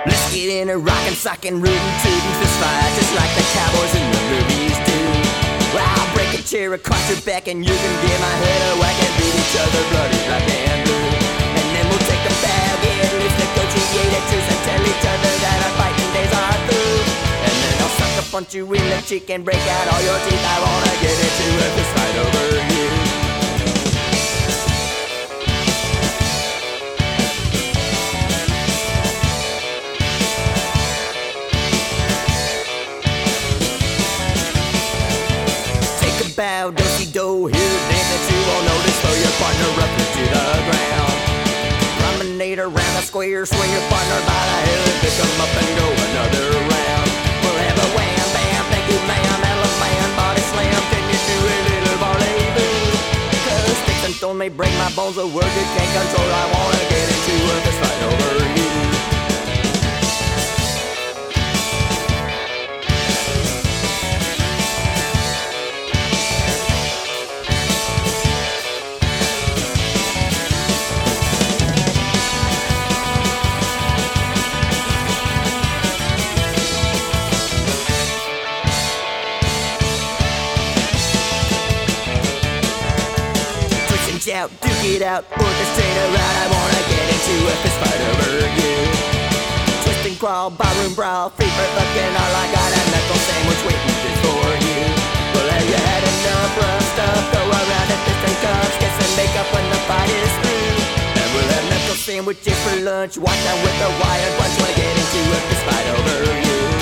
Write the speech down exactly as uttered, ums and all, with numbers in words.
Let's get in a rockin', sockin', rootin', tootin' fist fight, just like the cowboys in the movies do. Well, I'll break a chair across your back and you can give my head a whack and beat each other bloody black and blue. And then we'll take a bow, get loose, negotiate a truce, and tell each other that our fighting days are through. And then I'll sucker punch you in the cheek and break out all your teeth. I wanna get into a fist fight over you. Bow, do-si-do, here dance that you won't notice. Throw your partner up to the ground. Promenade around the square, swing your partner by the hair and pick 'em up and go another round. We'll have a wham, bam, thank you ma'am, man, body slam. Can you do a little volley-boo? Cause sticks and stones may break my bones, a word you can't control. I wanna get into a fist fight over you. Out, duke it out, orchestrate a ride. I wanna get into a fist fight over you. Twist and crawl, barroom brawl, free for fucking all I got. A knuckle sandwich waiting just for you. Well, have you had enough rough stuff? Go around and fist and cuffs, kiss and make up when the fight is through. And we'll have knuckle sandwiches for lunch. Watch out with the wired punch. Wanna get into a fist fight over you.